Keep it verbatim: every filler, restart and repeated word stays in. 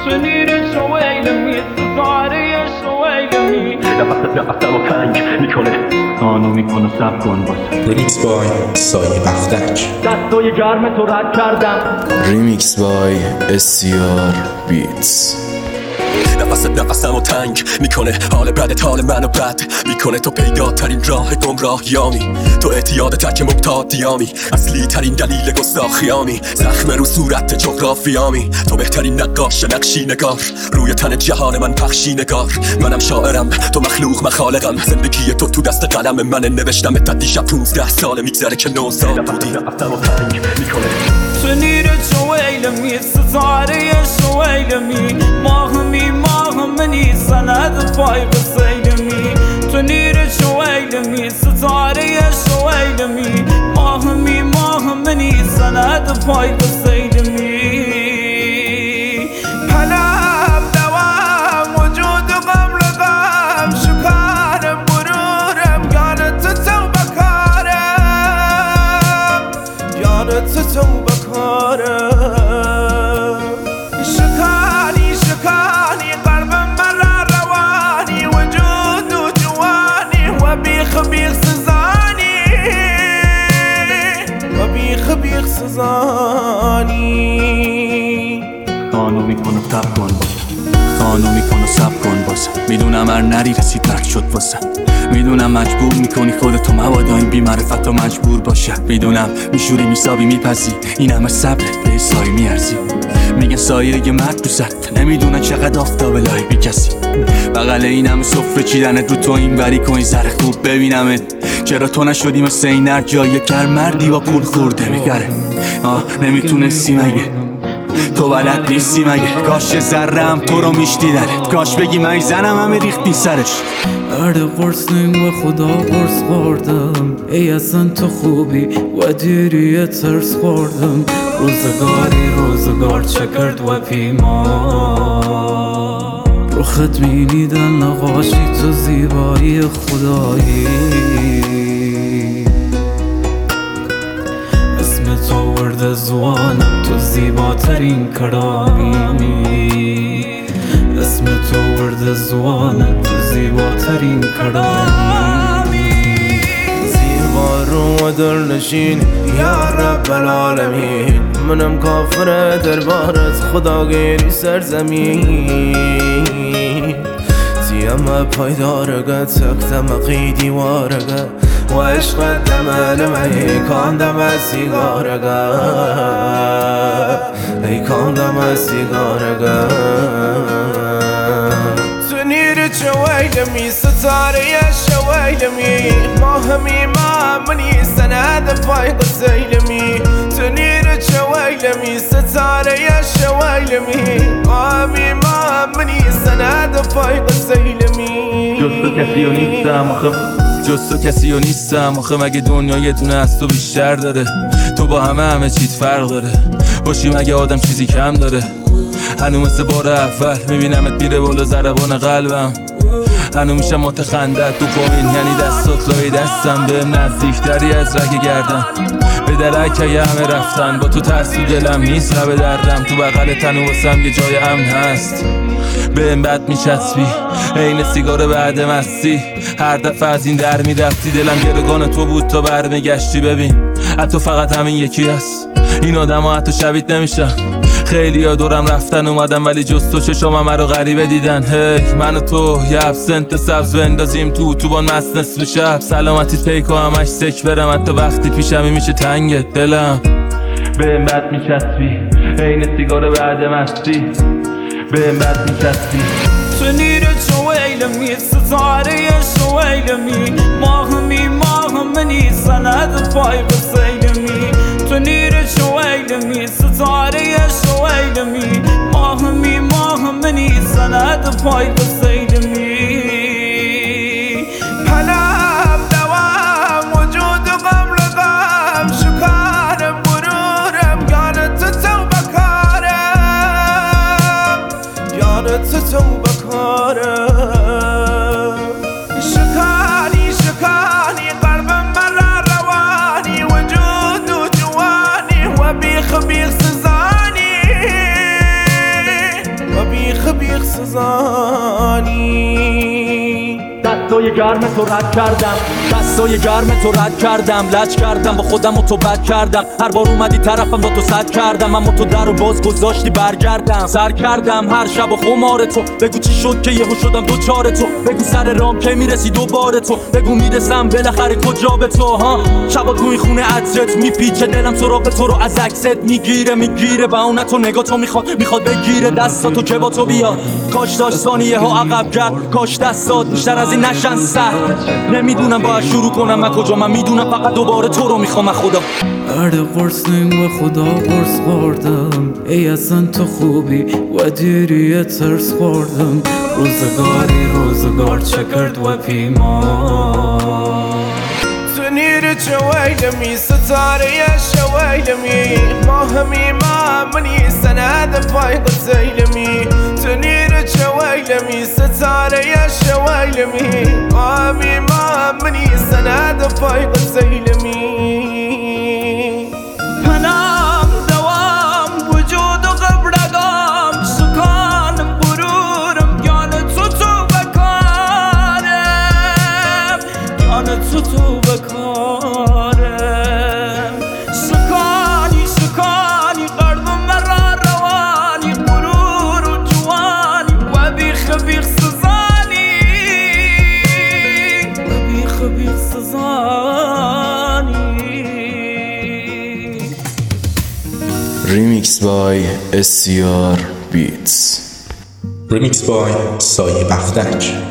شنیر شویلمی ستاره شویلمی نفست نفستم و تنگ میکنه آنو میکنه سب کن باز. ریمیکس بای سایه بختک. دستای گرم تو رد کردم. ریمیکس بای اسیار بیتس. نفست نفسم و تنگ میکنه حال بدت حال منو بد میکنه تو پیداترین راه گمراهیامی تو اعتیاد تک مبتادیامی اصلی ترین دلیل گستاخیامی زخم رو صورت جغرافیامی تو بهترین نقاش نقشی نگار روی تن جهان من پخشی نگار منم شاعرم تو مخلوق مخالقم زندگی تو تو دست قلم من نوشتم تا دیشب پونزده سال میگذره که نوزاد بودی نفستم و تنگ میکنه شنیر شویلمی ستاره شویلمی ماهمی ماهمنی سند پای بسیلمی شنیر شویلمی ستاره شویلمی ماهمی ماهمنی سند پای بسیلمی پلم دوام وجود قبل غم شکارم برورم یارت تو بکارم یارت تو بکارم شکانی شکانی قلب مرا روانی وجود و جوانی و بیخ بیخ سزانی و بیخ بیخ سزانی آنو میکنه سب کن باز. آنو میکنه سب کن باز. میدونم هر نری رسید مرگ شد واسه. میدونم مجبور میکنی خودتو مبادا این بی‌معرفت تو مجبور باشه. میدونم میشوری میسابی میپسی این همه صبرت به سایه میارزی. میگن سایه یه مرد دوست نمیدونن چقدر آفتاب لای بی کسی بغل این همه سفره چیدنت رو تو این بری کن زره خوب ببینمت چرا تو نشدی مثل این هر جای کر مردی با پول خورده میگره آه نمیتونستی مگه تو بلد نیستی مگه کاش ذرم تو رو میشتیدنت کاش بگی من زنم همه ریختی سرش درد قرصنیم و خدا قرص خوردم ای اصلا تو خوبی و دیری ترس خوردم روزگاری روزگار چه کرد و پیمان رخت مینیدن نقاشی تو زیبایی خدایی اسم تو ورد زوانم تو زیباترین کرامی اسم تو ورد زوانم تو زیباترین کرامی زیبارو و دلنشین یا رب العالمین منم کافر دربارت خداگیری سرزمین زیم پایدارگه تکتم قیدیوارگه و عشق دمالم ای کاندم از سیگارگه ای کاندم از سیگارگه سنیر شویلمی ستاره شویلمی ماهمی مامنی سند پای قسیلمی سنیر شویلمی ستاره شویلمی ماهمی مامنی سند پای قسیلمی جز تو کسی و نیستم آخه جز تو کسی و نیستم آخه مگه دنیا یه دونه از تو بیشتر داره تو با همه همه چیز فرق داره باشی مگه آدم چیزی کم داره هنو مثل بار اول میبینمت میره بالا ضربان قلبم هنو میشم متخندت تو پایین یعنی دستات لای دستم به نزدیکتری از رگ گردم به درک یه همه رفتن با تو ترس تو دلم نیست رب دردم تو بغل تن و واسم یه جای امن هست به این بد میچسبی عین سیگار بعد مستی هر دفعه از این در میرفتی دلم گرگان تو بود تا برمیگشتی ببین حتی فقط همین یکی هست این آدم ها حتی شبیت نمیشن خیلی ها دورم رفتن اومدم ولی جز تو چشم همه رو غریبه دیدن هی من و تو یه ابسنت سبز بندازیم تو تو بان مست نصف شب سلامتی تیک و همش سک برم حتی وقتی پیشمی میشه تنگت دلم به این بد میچسبی عین سیگار بعد مستی به این بد میچسبی شنیر شویلمی ستاره شویلمی ماهمی ماهمنی سند پای بسیلمی شنیر شویلمی ستاره شویلمی ماهمی ماهمنی سند پای بسیلمی پلم دوام وجود قبل غم شکارم برورم یارت تو بکارم یارت تو بکارم شکانی شکانی قلب مرا روانی وجود و جوانی و بیخ بیخ سزانی و بیخ سوزانی دستای گرم تو رد کردم دستای گرم تو رد کردم لج کردم با خودم و تو بد کردم هر بار اومدی طرفم با تو صد کردم اما تو در و باز گذاشتی برگردم سر کردم هر شب و خمار تو بگو چی شد که یهو شدم دوچار تو بگو سر رام که میرسی دوباره تو بگو میرسم بالاخره کجا به تو ها شبا تو این خونه عطرت میپیچه دلم سراغ تو رو از عکست میگیره میگیره و اون تو نگاه تو میخواد میخواد بگیره دستاتو که با تو بیاد کاش داشت ثانیه ها عقب کرد کاش دستات بیشتر از این نشن سر نمیدونم باید شروع کنم من کجا من میدونم فقط دوباره تو رو میخوام خدا بعد قرصنگ و خدا قرص خوردم ای اصلا تو خوبی و دیری ترس خوردم روزگاری روزگار چه کرد و پیمان تو نیر چویلمی ستاره شویلمی ماهمی ما منی سند پای قسیلمی تو نیر چویلمی ستاره شویلمی ماهمی ما منی سند پای قسیلمی پنام دوام وجود و قبرگام سکانم برورم یان تو تو بکارم یان تو تو بکارم سکانی سکانی قلب مرا روانی غرور و جوانی و بیخ بیخ سزانی و بیخ بیخ سزانی Remix by S C R Beats. Remix by سایه بختک.